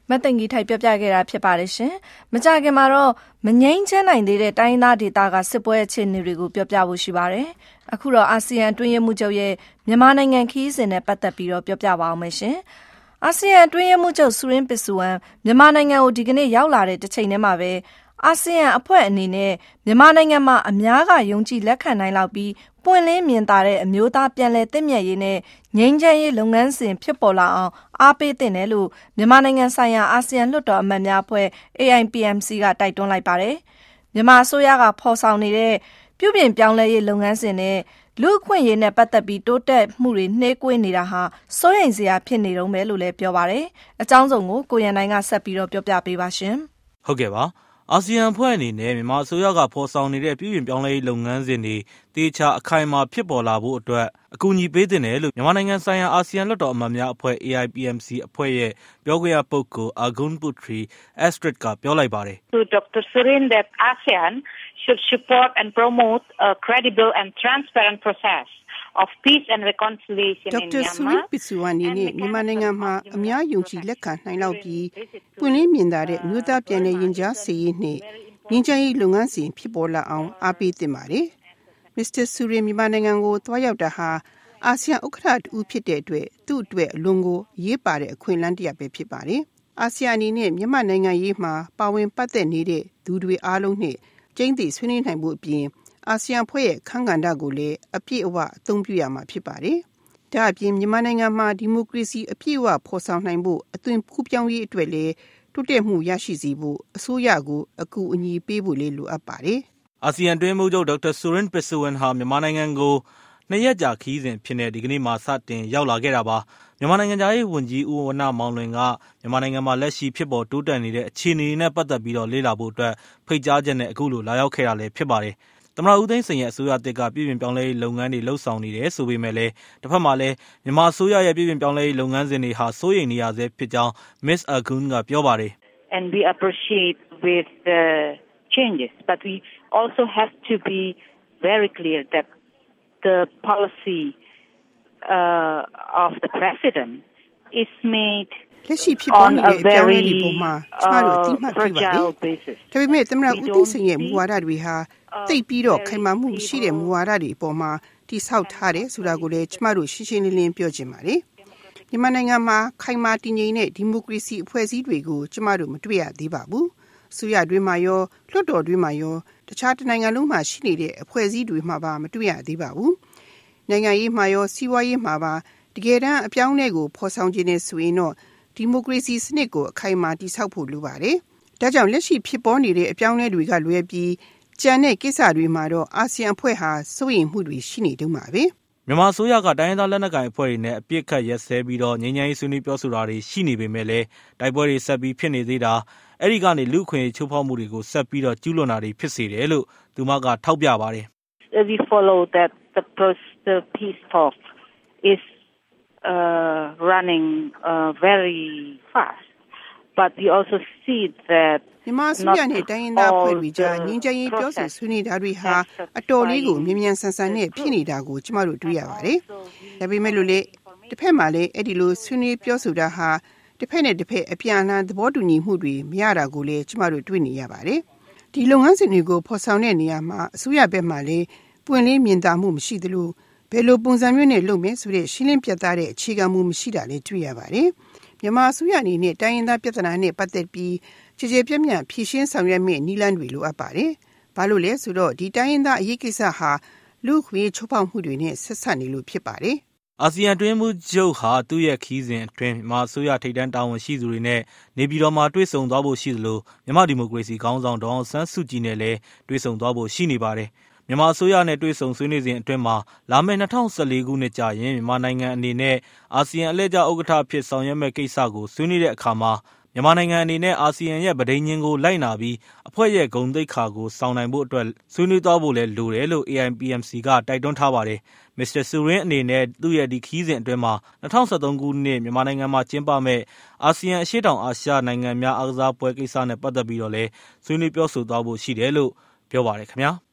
မတ်တင်ကြီးထိုက်ပြောပြခဲ့တာဖြစ်ပါတယ်ရှင်။မကြခင်မှာတော့မငြိမ်းချမ်းနိုင်သေးတဲ့တိုင်းရင်းသားဒေသကစစ်ပွဲအခြေအနေတွေကိုပြောပြဖို့ရှိပါတယ်။အခုတော့အာဆီယံအတွင်းရေးမှူးချုပ်ရဲ့မြန်မာနိုင်ငံခရီးစဉ်နဲ့ပတ်သက်ပြီးတော့ပြောပြပါအောင်မယ်ရှင်။အာဆီယံအတွင်းရေးမှူးချုပ်ဆူရင်းပစ်ဆူဝမ်မြန်မာနိုင်ငံကိုဒီကနေ့ရောက်လာတဲ့တစ်ချိန်တည်းမှာပဲအာဆီယံအဖွဲ့အနေနဲ့မြန်မာနိုင်ငံမှာအများကယုံကြည်လက်ခံနိုင်လောက်ပြီးပွင့်လင်းမြင်သာတဲ့အမျိုးသားပြန်လည်သင့်မြတ်ရေးနဲ့ငြိမ်းချမ်းရေးလုပ်ငန်းစဉ်ဖြစ်ပေါ်လာအောင်အားပေးသင့်တယ်လို့မြန်မာနိုင်ငံဆိုင်ရာအာဆီယံလွှတ်တော်အမတ်များအဖွဲ့ AIPMC ကတိုက်တွန်းလိုက်ပါတယ်။မြန်မာအစိုးရကဖော်ဆောင်နေတဲ့ပြုပြင်ပြောင်းလဲရေးလုပ်ငန်းစဉ်နဲ့လူ့အခွင့်အရေးနဲ့ပတ်သက်ပြီးတိုးတက်မှုတွေနှေးကွေးနေတာဟာစိုးရိမ်စရာဖြစ်နေတော့မယ်လို့လည်းပြောပါတယ်။အကြောင်းစုံကိုကိုရန်နိုင်ကဆက်ပြီးတော့ပြောပြပေးပါရှင်။ဟုတ်ကဲ့ပါ။အာဆီယံအဖွဲ့အနေနဲ့မြန်မာအစိုးရကဖော်ဆောင်နေတဲ့ပြည်ပြင်ပြောင်းလဲရေးလုပ်ငန်းစဉ်တွေတေချာအခိုင်အမာဖြစ်ပေါ်လာဖို့အတွက်အကူအညီပေးသင့်တယ်လို့မြန်မာနိုင်ငံဆိုင်ရာအာဆီယံလွှတ်တော်အမတ်များအဖွဲ့ AIPMC အဖွဲ့ရဲ့ပြောခွင့်ရပုဂ္ဂိုလ် Argun Putri Astrid ကပြောလိုက်ပါတယ်။ To Dr. Surin that ASEAN should support and promote a credible and transparent process of peace and reconciliation in Dr. Surin Pisuwan အနေနဲ့မြန်မာနိုင်ငံမှာအများယုံကြည်လက်ခံနိုင်လောက်ပြီးပွင့်လင်းမြင်သာတဲ့မြို့သားပြည်내ရင်ကြားစေရေးနဲ့ငြိမ်းချမ်းရေးလုပ်ငန်းစဉ်ဖြစ်ပေါ်လာအောင်အားပေးသင့်ပါတယ်။ Mr. Surin မြန်မာနိုင်ငံကိုသွားရောက်တာဟာအာဆီယံဥက္ကဋ္ဌတူဖြစ်တဲ့အတွက်သူ့အတွက်အလွန်ကိုရေးပါတဲ့အခွင့်အလမ်းတစ်ရပ်ပဲဖြစ်ပါတယ်။အာဆီယံအနေနဲ့မြန်မာနိုင်ငံရေးမှာပါဝင်ပတ်သက်နေတဲ့သူတွေအားလုံးနဲ့ကျင်းသိဆွေးနွေးနိုင်ဖို့အပြင်အာဆီယံဖွဲ့ရဲ့ခန့်ကဏ္ဍကိုလည်းအပြည့်အဝအသုံးပြုရမှာဖြစ်ပါတယ်။ဒါအပြင်မြန်မာနိုင်ငံမှာဒီမိုကရေစီအပြည့်အဝဖော်ဆောင်နိုင်ဖို့အသွင်ကူးပြောင်းရေးအတွက်လည်းတိုးတက်မှုရရှိစေဖို့အစိုးရကိုအကူအညီပေးဖို့လည်းလိုအပ်ပါတယ်။အာဆီယံအတွင်းမှူးချုပ်ဒေါက်တာဆူရင်းပစ်ဆူဝန်ဟာမြန်မာနိုင်ငံကို2 ရက်ကြာခရီးစဉ်ဖြစ်တဲ့ဒီကနေ့မှစတင်ရောက်လာခဲ့တာပါ။မြန်မာနိုင်ငံသားရေးဝန်ကြီးဦးဝဏ္ဏမောင်လွင်ကမြန်မာနိုင်ငံမှာလက်ရှိဖြစ်ပေါ်တိုးတက်နေတဲ့အခြေအနေတွေနဲ့ပတ်သက်ပြီးတော့လေ့လာဖို့အတွက်ဖိတ်ကြားချက်နဲ့အခုလိုလာရောက်ခဲ့တာလည်းဖြစ်ပါတယ်။သမ္မတဦးသိန်းစိန်ရဲ့အစိုးရတစ်ကပြည်ပြင်ပြောင်းလဲရေးလုပ်ငန်းတွေလှုပ်ဆောင်နေတယ်ဆိုပေမဲ့လည်းတစ်ဖက်မှာလည်းမြန်မာအစိုးရရဲ့ပြည်ပြင်ပြောင်းလဲရေးလုပ်ငန်းစဉ်တွေဟာစိုးရိမ်နေရဆဲဖြစ်ကြောင်း Miss Argun ကပြောပါတယ်။ And we appreciate with the changes but we also have to be very clear that the policy of the president is made လက်ရှိဖြစ်ပေါ်နေတဲ့အပြောင်းလဲတွေပေါ်မှာကျမတို့အတိအမှတ်ပြုပါတယ်။ဒါပေမဲ့သမ္မတဦးသိန်းစိန်ရဲ့မူဝါဒတွေဟာသိပ်ပြီးတော့ခိုင်မာမှုမရှိတဲ့မူဝါဒတွေအပေါ်မှာတိဆောက်ထားတယ်ဆိုတာကိုလည်းကျမတို့ရှင်းရှင်းလင်းလင်းပြောချင်ပါတယ်။မြန်မာနိုင်ငံမှာခိုင်မာတည်ငြိမ်တဲ့ဒီမိုကရေစီအဖွဲ့အစည်းတွေကိုကျမတို့မတွေ့ရသေးပါဘူး။ဆိုရတွင်းမှာရောလွှတ်တော်တွင်းမှာရောတခြားတနိုင်ငံလုံးမှာရှိနေတဲ့အဖွဲ့အစည်းတွေမှာပါမတွေ့ရသေးပါဘူး။နိုင်ငံရေးမှာရောစီးပွားရေးမှာပါတကယ်တမ်းအပြောင်းအလဲကိုဖော်ဆောင်ခြင်းနဲ့ဆိုရင်တော့ဒီမိုကရေစီစနစ်ကိုအခိုင်အမာတည်ဆောက်ဖို့လိုပါတယ်။ဒါကြောင့်လက်ရှိဖြစ်ပေါ်နေတဲ့အပြောင်းအလဲတွေကလွဲပြီးကျန်တဲ့ကိစ္စတွေမှာတော့အာဆီယံအဖွဲ့ဟာစိုးရိမ်မှုတွေရှိနေတုန်းပါပဲ။မြန်မာအစိုးရကတိုင်းရင်းသားလက်နက်ကိုင်အဖွဲ့တွေနဲ့အပြစ်ခတ်ရက်စဲပြီးတော့ငြိမ်းချမ်းရေးဆွေးနွေးပြောဆိုတာတွေရှိနေပေမဲ့လည်းတိုက်ပွဲတွေဆက်ပြီးဖြစ်နေသေးတာအဲ့ဒီကနေလူ့အခွင့်အရေးချိုးဖောက်မှုတွေကိုဆက်ပြီးတော့ကျူးလွန်တာတွေဖြစ်စေတယ်လို့သူမကထောက်ပြပါတယ်။ We follow that the peace talk is running very fast but we also see that မြန်မာအစိုးရနဲ့တိုင်းရင်းသားအဖွဲ့တွေကြားငြိမ်းချမ်းရေးပြောဆိုဆွေးနွေးတာတွေဟာအတော်လေးကိုမြ мян ဆန်ဆန်နဲ့ဖြစ်နေတာကိုကျမတို့တွေ့ရပါတယ်။ဒါပေမဲ့လို့လေတစ်ဖက်မှာလည်းအဲ့ဒီလိုဆွေးနွေးပြောဆိုတာဟာတစ်ဖက်နဲ့တစ်ဖက်အပြန်အလှန်သဘောတူညီမှုတွေမရတာကိုလည်းကျမတို့တွေ့နေရပါတယ်။ဒီလုပ်ငန်းစဉ်တွေကိုဖော်ဆောင်တဲ့နေရာမှာအစိုးရဘက်မှလည်းပွင့်လင်းမြင်သာမှုမရှိသလိုဘယ်လိုပုံစံမျိုးနဲ့လုပ်မယ်ဆိုတဲ့ရှင်းလင်းပြတ်သားတဲ့အခြေခံမှုမရှိတာလည်းတွေ့ရပါတယ်။မြန်မာအစိုးရအနေနဲ့တိုင်းရင်းသားပြဿနာနဲ့ပတ်သက်ပြီးကြည်ကြဲပြန့်ပြန့်ဖြေရှင်းဆောင်ရွက်မယ့်နည်းလမ်းတွေလိုအပ်ပါတယ်။ဘာလို့လဲဆိုတော့ဒီတိုင်းရင်းသားအရေးကိစ္စဟာလူ့ခွင့်ချိုးဖောက်မှုတွေနဲ့ဆက်ဆက်နေလို့ဖြစ်ပါတယ်။အာဆီယံတွင်းမှုချုပ်ဟာသူ့ရဲ့ခီးစဉ်အတွင်းမြန်မာအစိုးရထိပ်တန်းတာဝန်ရှိသူတွေနဲ့နေပြည်တော်မှာတွေ့ဆုံသွားဖို့ရှိသလိုမြန်မာဒီမိုကရေစီခေါင်းဆောင်ဒေါ်အောင်ဆန်းစုကြည်နဲ့လည်းတွေ့ဆုံသွားဖို့ရှိနေပါတယ်။မြန်မာအစိုးရနဲ့တွေ့ဆုံဆွေးနွေးစဉ်အတွင်းမှာလာမယ့်2014ခုနှစ်ကြာရင်မြန်မာနိုင်ငံအနေနဲ့အာဆီယံအလှည့်ကျဥက္ကဋ္ဌဖြစ်ဆောင်ရွက်မဲ့ကိစ္စကိုဆွေးနွေးတဲ့အခါမှာမြန်မာနိုင်ငံအနေနဲ့အာဆီယံရဲ့ပဋိညာဉ်ကိုလိုက်နာပြီးအဖွဲ့ရဲ့ဂုဏ်သိက္ခာကိုဆောင်နိုင်ဖို့အတွက်ဆွေးနွေးသွားဖို့လည်းလိုတယ်လို့ AIPMC ကတိုက်တွန်းထားပါတယ်။ Mr. Surin အနေနဲ့သူ့ရဲ့ဒီခီးစဉ်အတွင်းမှာ2013ခုနှစ်မြန်မာနိုင်ငံမှာကျင်းပမဲ့အာဆီယံအရှေ့တောင်အာရှနိုင်ငံများအားကစားပွဲကိစ္စနဲ့ပတ်သက်ပြီးတော့လည်းဆွေးနွေးပြောဆိုသွားဖို့ရှိတယ်လို့ပြောပါတယ်ခင်ဗျာ။